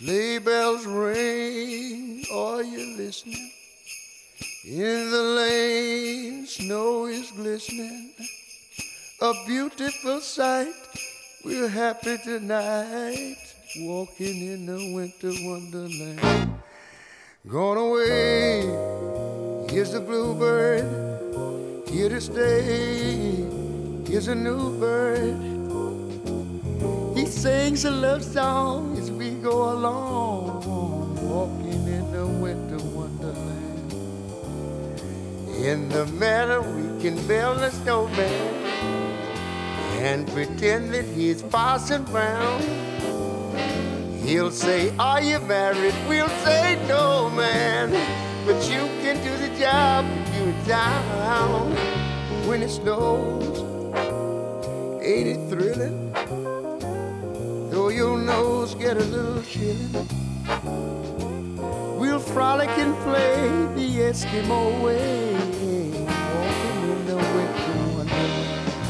Sleigh bells ring, are you listening? In the lane, snow is glistening. A beautiful sight, we're happy tonight, walking in the winter wonderland. Gone away, here's the bluebird, here to stay, here's a new bird. He sings a love song as we go along, walking in the winter wonderland. In the meadow we can build a snowman and pretend that he's passing round. He'll say, are you married? We'll say, no, man. But you can do the job if you're in town. When it snows, ain't it thrilling? Though your nose get a little chilly, we'll frolic and play the Eskimo way, walking in the winter wonderland.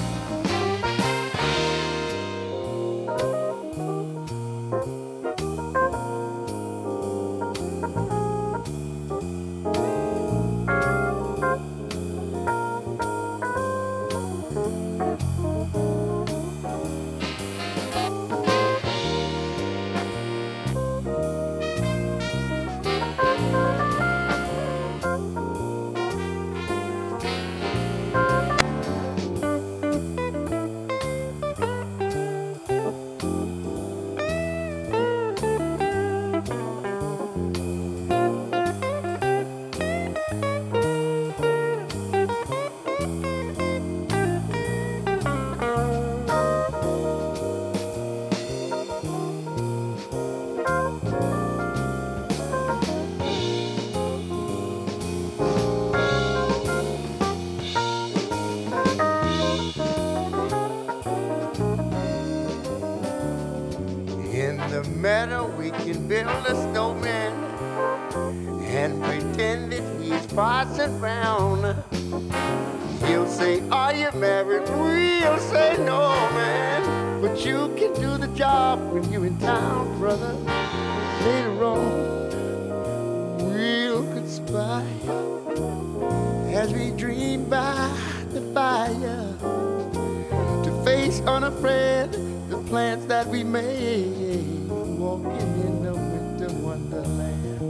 In the meadow we can build a snowman and pretend that he's passing round. He'll say, are you married? We'll say, no, man. But you can do the job when you're in town, brother. Later on, we'll conspire as we dream by the fire to face unafraid the plans that we made, walking in the winter wonderland.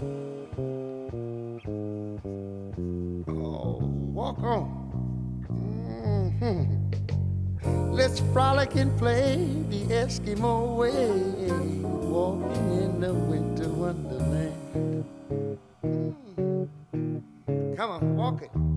Oh, walk on. Let's frolic and play the Eskimo way, walking in the winter wonderland. Come on, walk it.